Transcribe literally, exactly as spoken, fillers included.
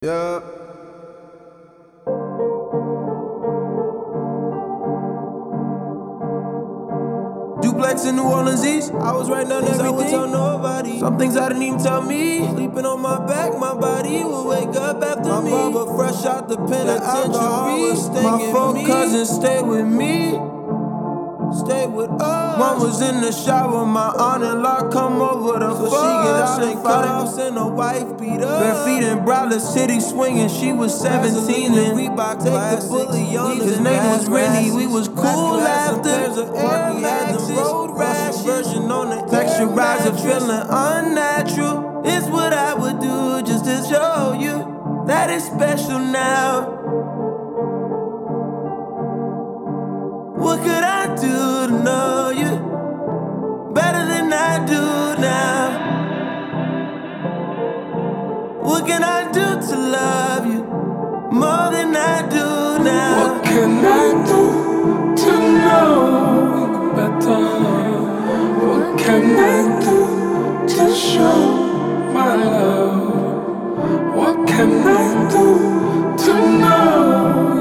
Yeah. Duplex in New Orleans East. I was writing down everything I would tell nobody. Some things I didn't even tell me. Sleeping on my back, my body will wake up after my me. My mama fresh out the penitentiary. My four cousins stay with me. Stay with us. One was in the shower, my aunt-in-law come over to so fuck. She get out and cut offs and a wife beat up. Bare feet in Broward City swinging, she was seventeen and Reebok take the bully on his name was Rennie. We was cool after. Air Maxes, road rashes, version on the texturizer, feeling unnatural. It's what I would do just to show you that it's special now. What could I do to know you better than I do now? What can I do to love you more than I do now? What can I do to know better? What can I do to show my love? What can I do to know